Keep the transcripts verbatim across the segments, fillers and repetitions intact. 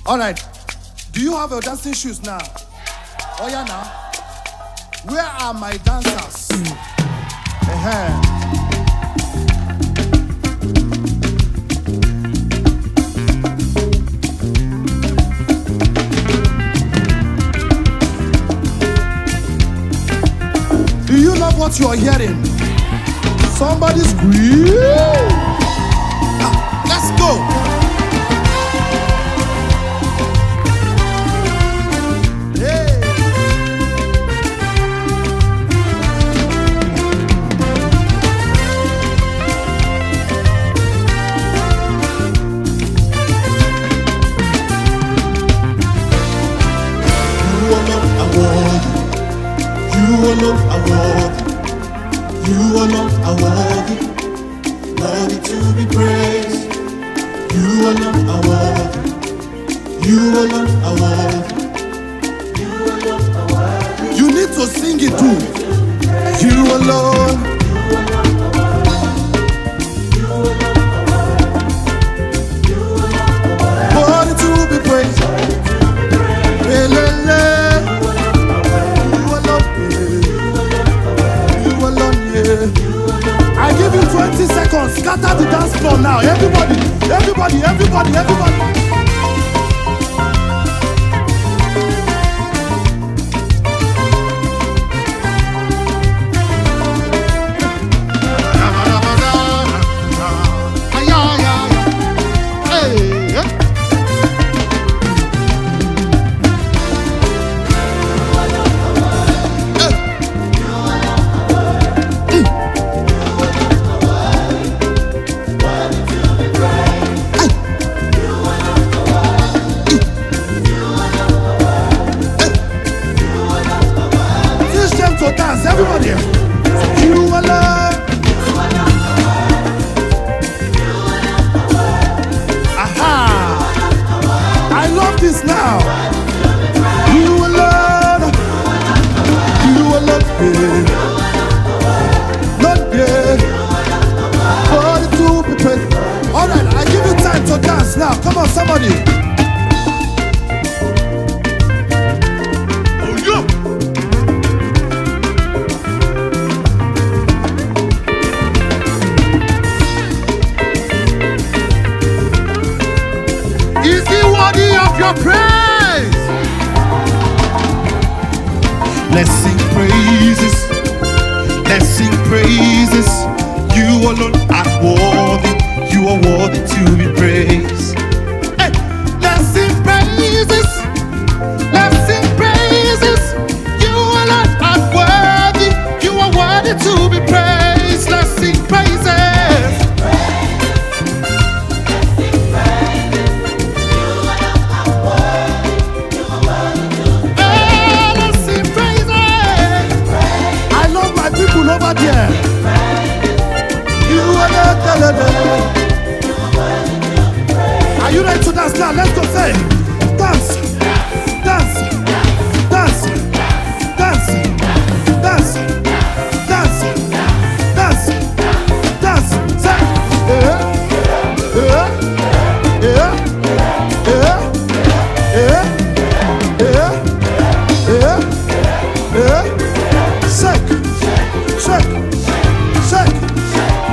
All right. Do you have your dancing shoes now? Oh yeah, now. Where are my dancers? Uh-huh. Do you love what you are hearing? Somebody scream! Ah, let's go! You alone are worthy, you alone are worthy, worthy to be praised. You alone are worthy, you alone are worthy, you alone are worthy. You need to sing it too. You alone. Worthy to be praised. I give you twenty seconds. Scatter the dance floor now. Everybody, everybody, everybody, everybody. Dance, everybody. You alone. Aha! I love this now. You alone. You alone. Not yet. For to be praised. All right, I give you time to dance now. Come on, somebody. Is he worthy of your praise? Let's sing praises. Let's sing praises. You alone are worthy. You are worthy to be praised. Hey, let's sing praises. Let's sing praises. You alone are worthy. You are worthy to be praised. Let's sing praises. Over there, you are the. Are you ready to dance now? Let's go, say, dance, dance, dance, dance, dance, dance, dance, dance. Say, yeah, yeah, yeah, yeah, yeah, yeah, yeah, yeah. Say. Shake, shake,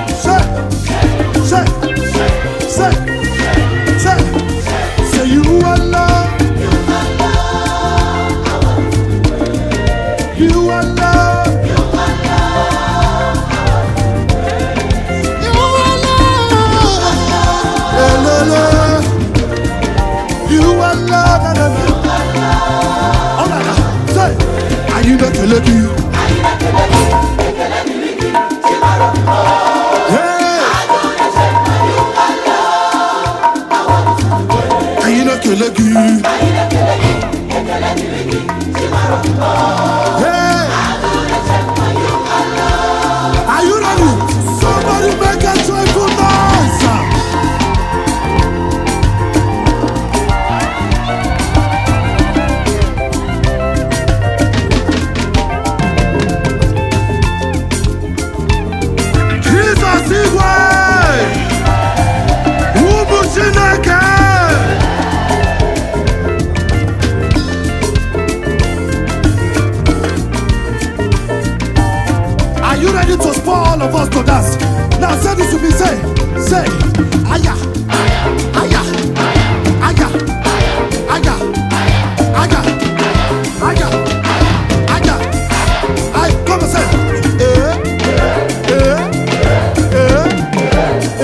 shake, shake, shake, shake. Say you are for all of us to dance. Now say this to me, say, say, aya, aya, aya, aya, aya, aya, aya. I come and say, eh, eh, eh, eh,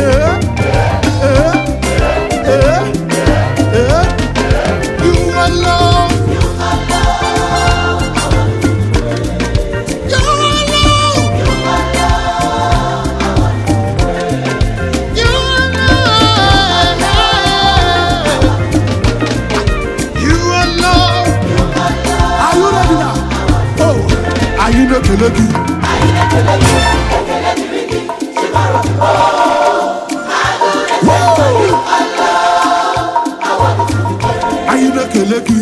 eh, eh, eh. You alone. Keleki. Ayina Keleki.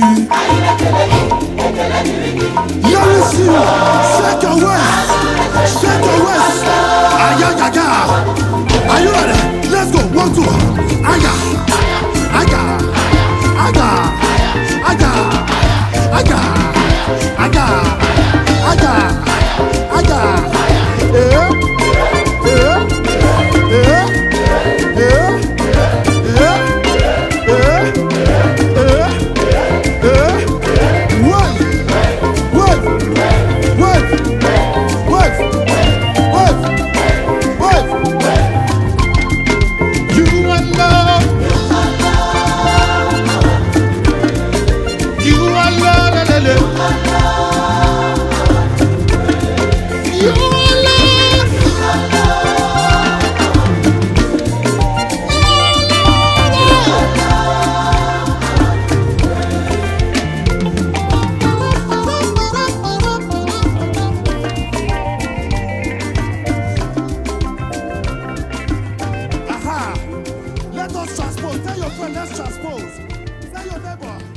Let me see you. Shake your waist. Shake your waist. Aya, aya. Are you ready? Let's go. One, two. Aya. Aya. Aya. Aya. Aya. Aya. Aya. Aya. Eh. Eh. Eh. Eh. Eh. Eh. Eh. Eh. Wait. Wait. Wait. Wait. Wait. Wait. You are love. You are love. You are love. Aha. Let us transpose. Tell your friend, let's transpose. Tell your neighbor.